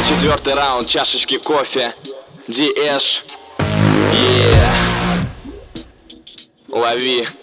Четвертый раунд, чашечки кофе. DS. Лови.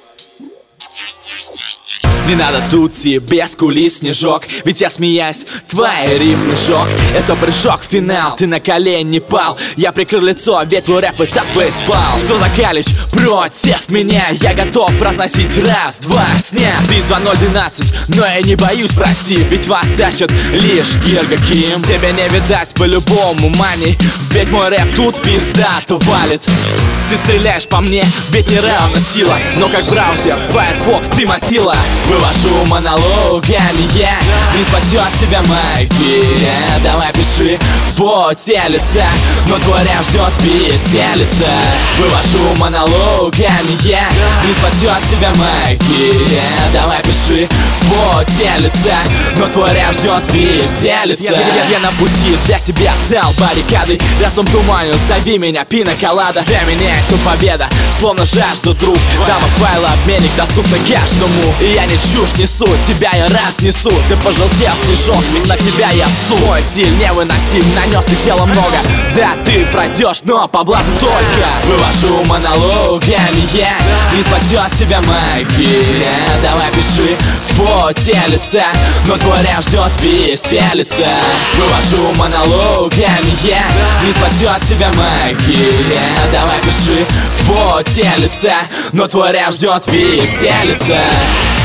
Не надо тут тебе скулить, снежок, ведь я, смеясь, твои рифмы жёг. Это прыжок в финал, ты на колени пал. Я прикрыл лицо, ведь твой рэп это фейспал. Что за калич против меня? Я готов разносить раз, два, снят. Ты 2012, но я не боюсь, прости, ведь вас тащат лишь Гирга Ким. Тебя не видать по-любому, мани, ведь мой рэп тут пиздато валит. Ты стреляешь по мне, ведь не равна сила, но как браузер Firefox ты мазила. Вывожу монологами я, не спасет тебя магия. Давай пиши в поте лица, но твой рэп ждет веселица. Вывожу монологами я, не спасет тебя магия. Давай пиши в поте лица, но твой рэп ждет веселица. Я на пути для себя стал баррикадой, рясом туманил, зови меня пина-колада. Для меня это победа, словно жажду друг. Дама файла, обменник доступна каждому. И я не чушь несу, тебя я разнесу. Ты пожелтел, снежок, ведь на тебя я су. Мой стиль невыносим, нанес и тело много. Да, ты пройдешь, но по блату только. Вывожу монологами я, не спасет тебя магия. Давай пиши в поте лица, но твой рэп ждет веселица. Вывожу монологами я, не спасет тебя магия. Давай пиши в поте лица, но твой рэп ждет веселица.